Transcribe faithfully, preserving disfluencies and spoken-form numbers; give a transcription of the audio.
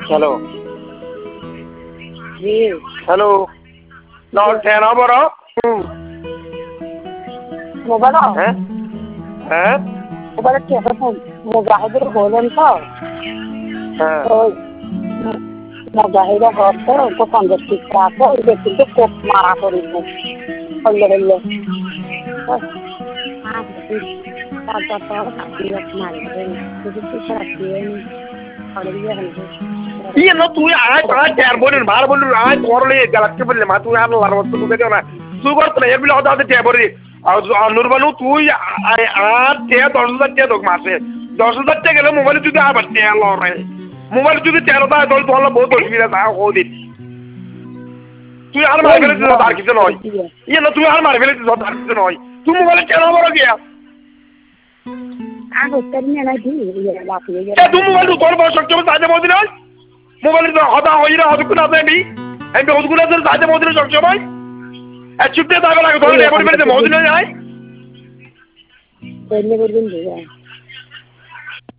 hello hello নট বড় mobile হ্যাঁ হ্যাঁ মোবাইল মুজাহিদের বললেন তো হ্যাঁ মুজাহিদের ঘরতে ওকে পঞ্চাশ টিকা আছে ওইটা কিন্তু কোপ মারা করিব হইলে হইলে তারপর তো কাটি মারি দেবেন যদি কিছু রাখিয়ে ইয়ে না তুই আয় আয় চার বোনের মার বললি আয় করলে গালাতে বললে মা তুই আর লার মত তুই কেন না তুই করতে না এর বিলে হতে হতে টেবরি আর নুরবানু তুই আর তে দশ হাজার টাকা দোক মাসে দশ হাজার টাকা গেলে মোবাইল যদি আবার তেল লড়ে মোবাইল যদি তেল দেয় তাহলে তোর বহুত অসুবিধা থাকে ওদিন তুই আর মার ফেলে দিস আর কিছু নয় ইয়ে না তুই আর মার ফেলে দিস আর কিছু নয় তুই মোবাইলে কেন বড় গিয়া তুই মোবাইল তোর বড় শক্তি সাহায্য মদিন হয় মোবাইল হতা হইরা হবে কোন আপনি আমি বহুতগুলো ধরে সাহায্য মদিন সব সময় এক চুপতে যাবে লাগে ধরে এমন বেড়েছে মদিন হয়